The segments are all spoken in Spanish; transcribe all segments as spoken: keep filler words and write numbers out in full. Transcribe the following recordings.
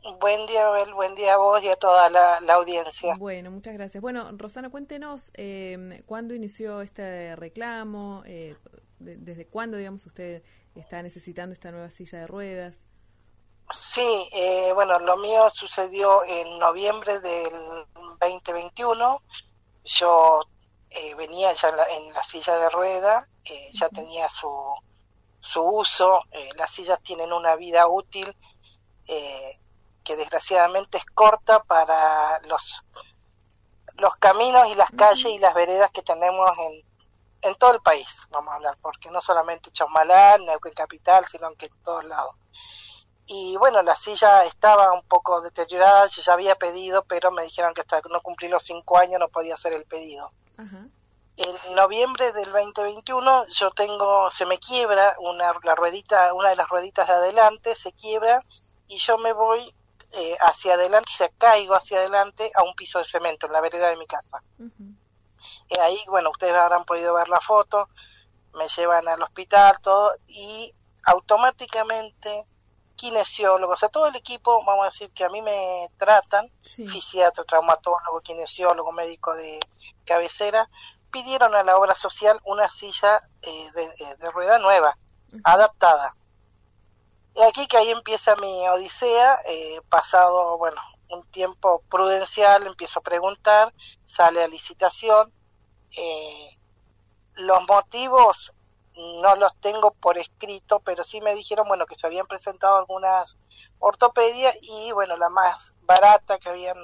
Buen día, Abel, buen día a vos y a toda la, la audiencia. Bueno, muchas gracias. Bueno, Rosana, cuéntenos eh, cuándo inició este reclamo, eh, de- desde cuándo, digamos, usted está necesitando esta nueva silla de ruedas. Sí, eh, bueno, lo mío sucedió en noviembre del veinte veintiuno. Yo eh, venía ya en la, en la silla de rueda, eh, ya Ujú. tenía su, su uso. Eh, las sillas tienen una vida útil eh, que desgraciadamente es corta para los, los caminos y las calles Ujú. y las veredas que tenemos en, en todo el país, vamos a hablar, porque no solamente Chosmalal, Neuquén Capital, sino que en todos lados. Y bueno, la silla estaba un poco deteriorada, yo ya había pedido, pero me dijeron que hasta no cumplí los cinco años no podía hacer el pedido. Ajá. En noviembre del veinte veintiuno yo tengo, se me quiebra una, la ruedita, una de las rueditas de adelante, se quiebra y yo me voy eh, hacia adelante, o sea, caigo hacia adelante a un piso de cemento en la vereda de mi casa. Ujú. Y ahí, bueno, ustedes habrán podido ver la foto, me llevan al hospital, todo, y automáticamente kinesiólogo, o sea, todo el equipo, vamos a decir que a mí me tratan, Sí. fisiatra, traumatólogo, kinesiólogo, médico de cabecera, pidieron a la obra social una silla eh, de, eh, de rueda nueva, Ujú. adaptada. Y aquí que ahí empieza mi odisea, eh, pasado, bueno, un tiempo prudencial, empiezo a preguntar, sale a licitación, eh, los motivos no los tengo por escrito, pero sí me dijeron, bueno, que se habían presentado algunas ortopedias y, bueno, la más barata que habían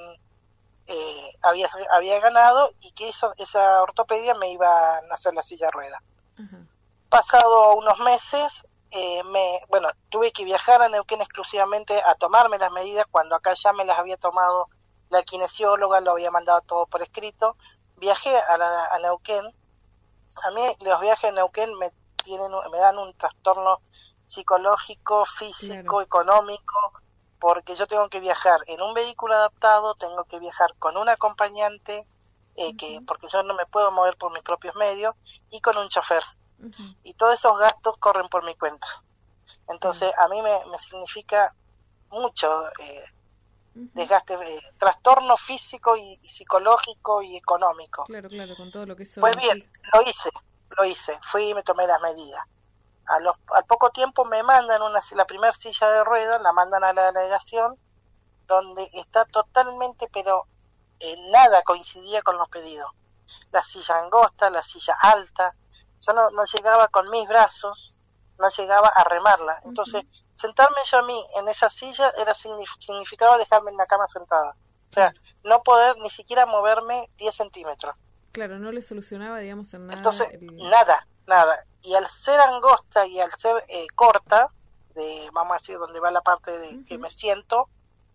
eh, había, había ganado y que eso, esa ortopedia me iba a hacer la silla de rueda. Ajá. Pasado unos meses, eh, me, bueno, tuve que viajar a Neuquén exclusivamente a tomarme las medidas, cuando acá ya me las había tomado la kinesióloga, lo había mandado todo por escrito. Viajé a, la, a Neuquén. A mí los viajes en Neuquén me tienen, me dan un trastorno psicológico, Claro. físico, económico, porque yo tengo que viajar en un vehículo adaptado, tengo que viajar con un acompañante, eh, que Ujú. porque yo no me puedo mover por mis propios medios, y con un chofer. Ujú. Y todos esos gastos corren por mi cuenta. Claro. Entonces a mí me, me significa mucho eh, Ujú. desgaste, eh, trastorno físico y, y psicológico y económico. Claro, claro, con todo lo que eso Pues bien, implica. lo hice, lo hice, fui y me tomé las medidas. A los, al poco tiempo me mandan una, la primera silla de ruedas, la mandan a la delegación, donde está totalmente, pero eh, nada coincidía con los pedidos. La silla angosta, la silla alta, yo no, no llegaba con mis brazos, no llegaba a remarla. Entonces, Ujú. sentarme yo a mí en esa silla era significaba dejarme en la cama sentada. O sea, Claro. no poder ni siquiera moverme diez centímetros. Claro, no le solucionaba, digamos, en nada Entonces, el... nada, nada. Y al ser angosta y al ser eh, corta, de, vamos a decir, donde va la parte de que Ujú. me siento,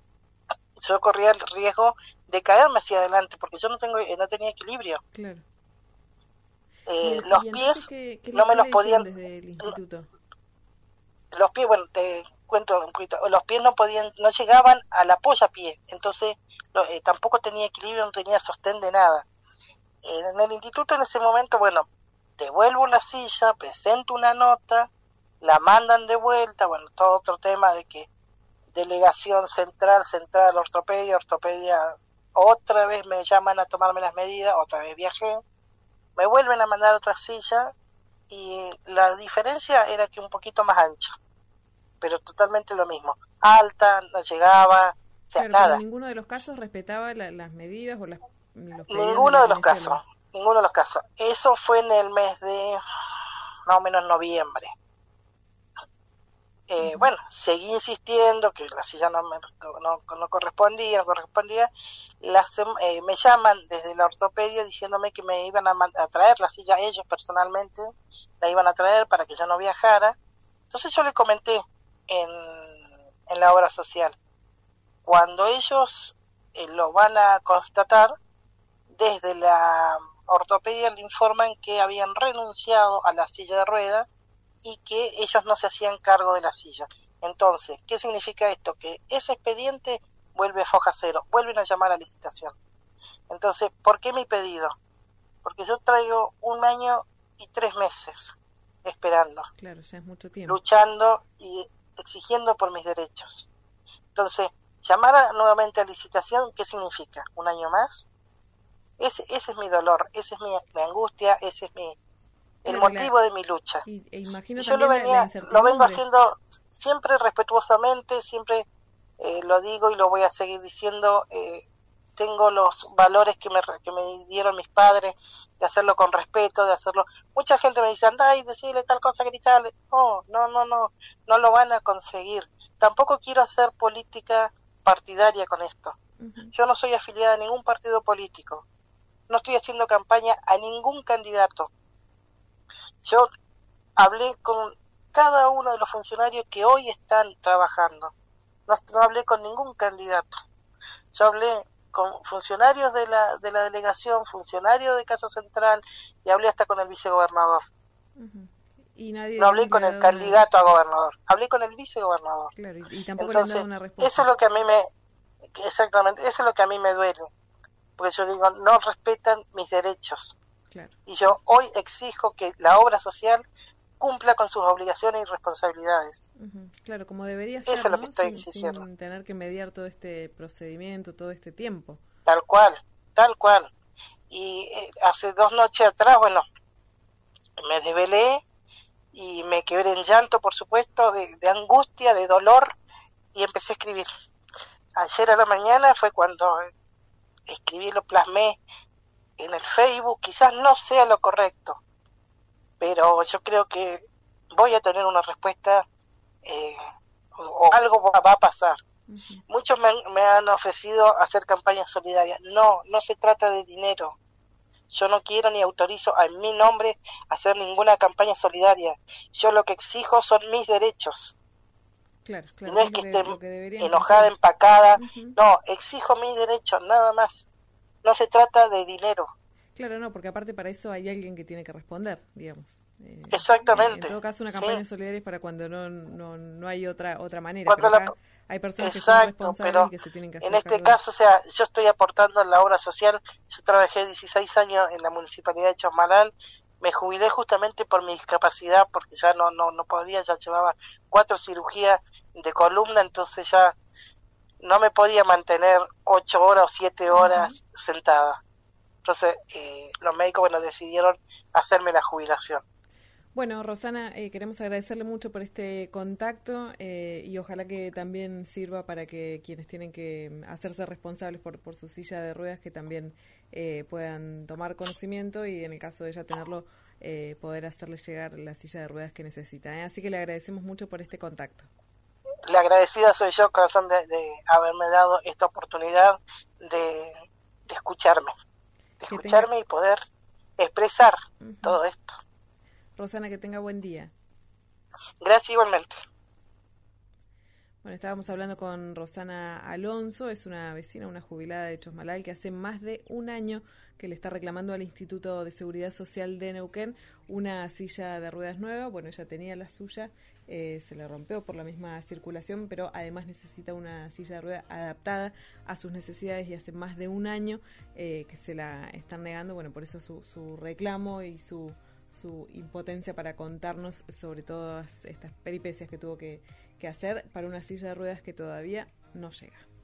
yo corría el riesgo de caerme hacia adelante, porque yo no tengo, eh, no tenía equilibrio. Claro. Eh, Y, los y entonces, pies ¿qué, qué no le, me qué los le dijeron podían, desde el instituto? los pies, bueno, te cuento un poquito, los pies no podían, no llegaban a la polla pie, entonces lo, eh, tampoco tenía equilibrio, no tenía sostén de nada. Eh, en el instituto en ese momento, bueno, devuelvo la silla, presento una nota, la mandan de vuelta, bueno, todo otro tema de que delegación central, central, ortopedia, ortopedia, otra vez me llaman a tomarme las medidas, otra vez viajé, me vuelven a mandar otra silla y la diferencia era que un poquito más ancha, pero totalmente lo mismo, alta, no llegaba, o sea, Claro, pero en nada, ninguno de los casos respetaba la- las medidas o las, los pedidos de ninguno la de los casos, kinesióloga. ninguno de los casos. Eso fue en el mes de más o menos noviembre. Eh, Ujú. bueno, seguí insistiendo que la silla no, me, no, no correspondía, no correspondía. Las, eh, me llaman desde la ortopedia diciéndome que me iban a, a traer la silla ellos personalmente, la iban a traer para que yo no viajara. Entonces yo le comenté en, en la obra social. Cuando ellos eh, lo van a constatar, desde la ortopedia le informan que habían renunciado a la silla de ruedas y que ellos no se hacían cargo de la silla. Entonces, ¿qué significa esto? Que ese expediente vuelve a foja cero, vuelven a llamar a licitación. Entonces, ¿por qué mi pedido? Porque yo traigo un año y tres meses esperando, Claro, ya es mucho tiempo. luchando y exigiendo por mis derechos. Entonces, llamar a, nuevamente a licitación, ¿qué significa? ¿Un año más? Ese, ese es mi dolor, esa es mi, mi angustia, ese es mi el claro, motivo la, de mi lucha. Y, e imagino y yo lo venía, la, la lo vengo haciendo siempre respetuosamente, siempre eh, lo digo y lo voy a seguir diciendo. Eh, tengo los valores que me, que me dieron mis padres, de hacerlo con respeto, de hacerlo. Mucha gente me dice, anda y decirle tal cosa, gritarle. No, no, no, no, no lo van a conseguir. Tampoco quiero hacer política partidaria con esto. Uh-huh. Yo no soy afiliada a ningún partido político. No estoy haciendo campaña a ningún candidato. Yo hablé con cada uno de los funcionarios que hoy están trabajando. No, no hablé con ningún candidato. Yo hablé con funcionarios de la de la delegación, funcionarios de Casa Central, y hablé hasta con el vicegobernador. Uh-huh. Y nadie no hablé con el candidato una... a gobernador, hablé con el vicegobernador. Claro, y, y tampoco Entonces, le han dado una respuesta. Eso es lo que a mí me, exactamente, eso es lo que a mí me duele, porque yo digo, no respetan mis derechos. Claro. Y yo hoy exijo que la obra social cumpla con sus obligaciones y responsabilidades. Uh-huh. Claro, como debería ser, eso es lo ¿no? que estoy sin, exigiendo. Sin tener que mediar todo este procedimiento, todo este tiempo. Tal cual, tal cual. Y eh, hace dos noches atrás, bueno, me desvelé y me quebré en llanto, por supuesto, de, de angustia, de dolor, y empecé a escribir. Ayer a la mañana fue cuando escribí, lo plasmé en el Facebook. Quizás no sea lo correcto, pero yo creo que voy a tener una respuesta, eh, o, o algo va a pasar. Uh-huh. Muchos me han, me han ofrecido hacer campañas solidarias. No, no se trata de dinero. Yo no quiero ni autorizo a mi nombre hacer ninguna campaña solidaria. Yo lo que exijo son mis derechos. Claro, claro, y no es que, que esté enojada, hacer. empacada. Uh-huh. No, exijo mis derechos, nada más. No se trata de dinero. Claro, no, porque aparte para eso hay alguien que tiene que responder, digamos. Eh, Exactamente. En todo caso, una campaña sí. solidaria es para cuando no no, no hay otra otra manera. Cuando pero acá la... hay personas Exacto, que son responsables pero y que se tienen que hacer en este cargo. caso, o sea, yo estoy aportando en la obra social. Yo trabajé dieciséis años en la Municipalidad de Chosmalal. Me jubilé justamente por mi discapacidad, porque ya no no no podía, ya llevaba cuatro cirugías de columna, entonces ya no me podía mantener ocho horas o siete horas uh-huh. sentada. Entonces, eh, los médicos, bueno, decidieron hacerme la jubilación. Bueno, Rosana, eh, queremos agradecerle mucho por este contacto eh, y ojalá que también sirva para que quienes tienen que hacerse responsables por, por su silla de ruedas, que también eh, puedan tomar conocimiento y en el caso de ella tenerlo, eh, poder hacerle llegar la silla de ruedas que necesita. ¿eh? Así que le agradecemos mucho por este contacto. La agradecida soy yo, corazón, de, de haberme dado esta oportunidad de, de escucharme. de que escucharme tenga... y poder expresar uh-huh. todo esto. Rosana, que tenga buen día. Gracias igualmente. Bueno, estábamos hablando con Rosana Alonso, es una vecina, una jubilada de Chosmalal, que hace más de un año que le está reclamando al Instituto de Seguridad Social de Neuquén una silla de ruedas nueva. Bueno, ella tenía la suya, eh, se le rompió por la misma circulación, pero además necesita una silla de ruedas adaptada a sus necesidades y hace más de un año eh, que se la están negando. Bueno, por eso su, su reclamo y su, su impotencia para contarnos sobre todas estas peripecias que tuvo que, que hacer para una silla de ruedas que todavía no llega.